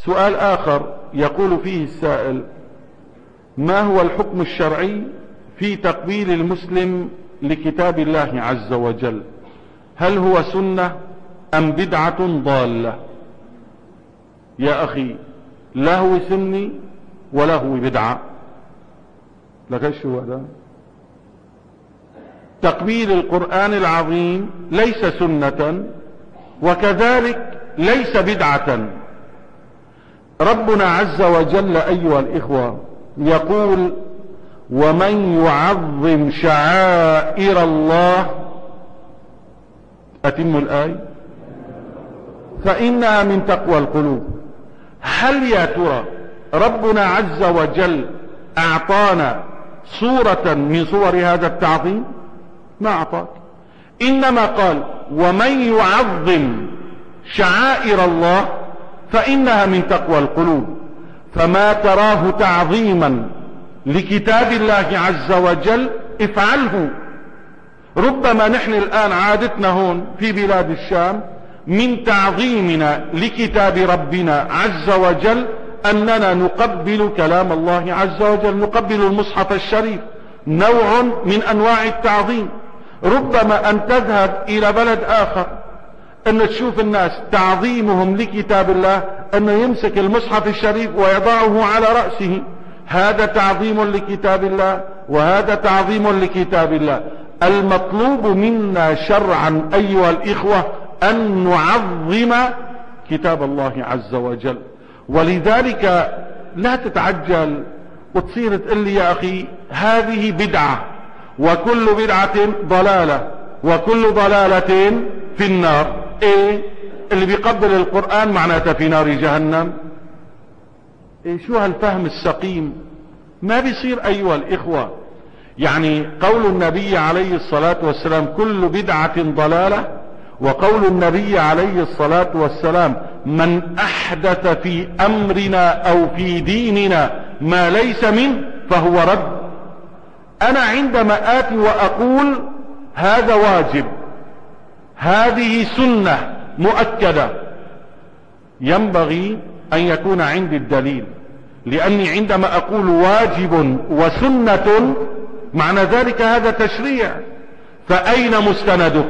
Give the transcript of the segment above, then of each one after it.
سؤال آخر يقول فيه السائل: ما هو الحكم الشرعي في تقبيل المسلم لكتاب الله عز وجل؟ هل هو سنة أم بدعة ضالة؟ يا أخي، لا هو سني ولا هو بدعة. لك شو هذا؟ تقبيل القرآن العظيم ليس سنة وكذلك ليس بدعة. ربنا عز وجل أيها الإخوة يقول: ومن يعظم شعائر الله، أتم الآية، فإنها من تقوى القلوب. هل يا ترى ربنا عز وجل أعطانا صورة من صور هذا التعظيم؟ ما أعطاك، إنما قال: ومن يعظم شعائر الله فإنها من تقوى القلوب. فما تراه تعظيما لكتاب الله عز وجل افعله. ربما نحن الآن عادتنا هون في بلاد الشام من تعظيمنا لكتاب ربنا عز وجل أننا نقبل كلام الله عز وجل، نقبل المصحف الشريف، نوع من أنواع التعظيم. ربما أن تذهب إلى بلد آخر أن تشوف الناس تعظيمهم لكتاب الله أنه يمسك المصحف الشريف ويضعه على رأسه. هذا تعظيم لكتاب الله وهذا تعظيم لكتاب الله. المطلوب منا شرعا أيها الإخوة أن نعظم كتاب الله عز وجل. ولذلك لا تتعجل وتصير تقول لي: يا أخي هذه بدعة، وكل بدعة ضلالة، وكل ضلالة في النار. ايه اللي بيقبل القرآن معناته في نار جهنم؟ ايه شو هالفهم السقيم؟ ما بيصير أيها الإخوة. يعني قول النبي عليه الصلاة والسلام: كل بدعة ضلالة، وقول النبي عليه الصلاة والسلام: من أحدث في أمرنا أو في ديننا ما ليس منه فهو رد. أنا عندما آتي وأقول هذا واجب، هذه سنة مؤكدة، ينبغي أن يكون عندي الدليل، لأني عندما أقول واجب وسنة معنى ذلك هذا تشريع، فأين مستندك؟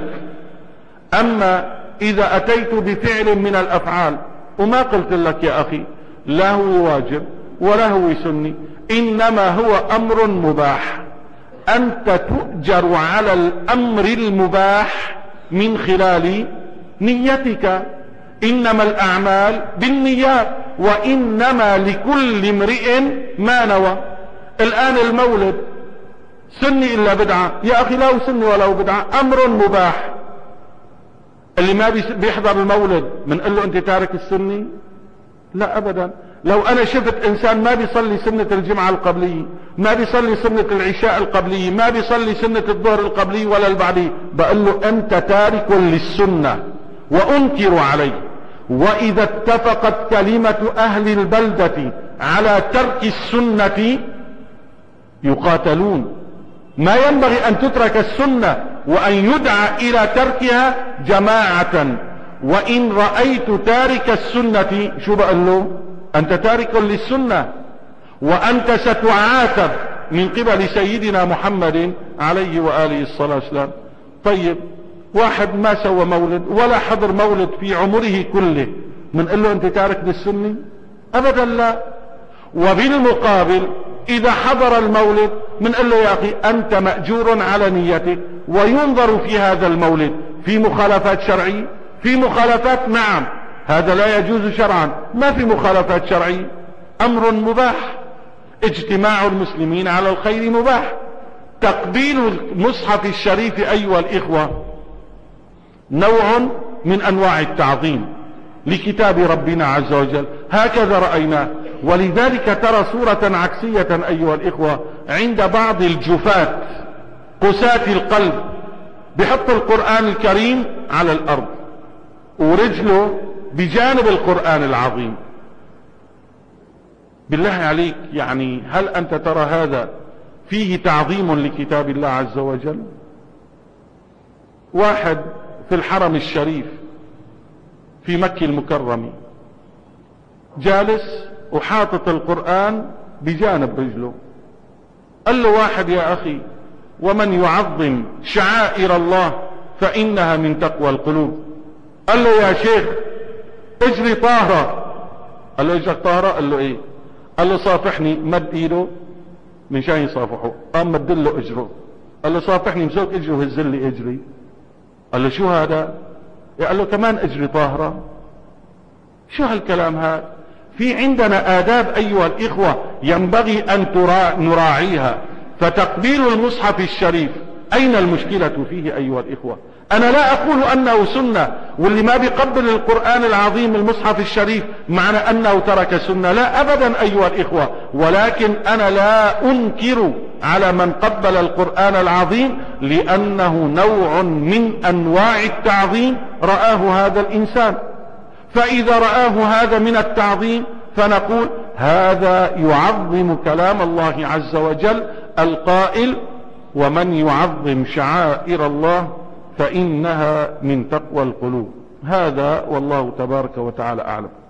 أما إذا أتيت بفعل من الأفعال وما قلت لك يا أخي لا هو واجب ولا هو سني، إنما هو أمر مباح، أنت تؤجر على الأمر المباح من خلال نيتك. إنما الأعمال بالنيات وإنما لكل امرئ ما نوى. الآن المولد سني إلا بدعة؟ يا أخي لا هو سني ولا هو بدعة، أمر مباح. اللي ما بيحضر المولد بنقول له أنت تارك السني؟ لا أبدا. لو أنا شفت إنسان ما بيصلي سنة الجمعة القبلية، ما بيصلي سنة العشاء القبلية، ما بيصلي سنة الظهر القبلية ولا البعدية، بقول له أنت تارك للسنة وأنكر عليه. وإذا اتفقت كلمة أهل البلدة على ترك السنة يقاتلون. ما ينبغي أن تترك السنة وأن يدعى إلى تركها جماعة. وإن رأيت تارك السنة شو بقول له؟ أنت تارك للسنة وأنت ستعاتب من قبل سيدنا محمد عليه وآله الصلاة والسلام. طيب واحد ما سوى مولد ولا حضر مولد في عمره كله، منقول له أنت تارك للسنة؟ أبدا لا. وبالمقابل إذا حضر المولد منقول له يا أخي أنت مأجور على نيتك، وينظر في هذا المولد في مخالفات شرعية، في مخالفات نعم هذا لا يجوز شرعا، ما في مخالفات شرعية، أمر مباح. اجتماع المسلمين على الخير مباح. تقبيل المصحف الشريف أيها الإخوة نوع من أنواع التعظيم لكتاب ربنا عز وجل، هكذا رأيناه. ولذلك ترى صورة عكسية أيها الإخوة عند بعض الجفاة قساة القلب، بحط القرآن الكريم على الأرض ورجله بجانب القرآن العظيم. بالله عليك، يعني هل أنت ترى هذا فيه تعظيم لكتاب الله عز وجل؟ واحد في الحرم الشريف في مكة المكرمة جالس وحاطط القرآن بجانب رجله. قال له واحد يا أخي ومن يعظم شعائر الله فإنها من تقوى القلوب. قال له يا شيخ اجري طاهرة. قال له اجرك طاهرة؟ قال له ايه؟ قال له صافحني. مد ايده من شان يصافحه، قام مدله اجره. قال له صافحني، مسوك اجره وهزلي اجري. قال له شو هذا؟ قال له كمان اجري طاهرة. شو هالكلام هذا؟ في عندنا آداب أيها الإخوة ينبغي أن نراعيها. فتقبيل المصحف الشريف أين المشكلة فيه أيها الإخوة؟ أنا لا أقول أنه سنة، واللي ما بيقبل القرآن العظيم المصحف الشريف معنى أنه ترك سنة، لا أبدا أيها الإخوة. ولكن أنا لا أنكر على من قبل القرآن العظيم لأنه نوع من أنواع التعظيم رآه هذا الإنسان. فإذا رآه هذا من التعظيم فنقول هذا يعظم كلام الله عز وجل القائل ومن يعظم شعائر الله فإنها من تقوى القلوب. هذا والله تبارك وتعالى أعلم.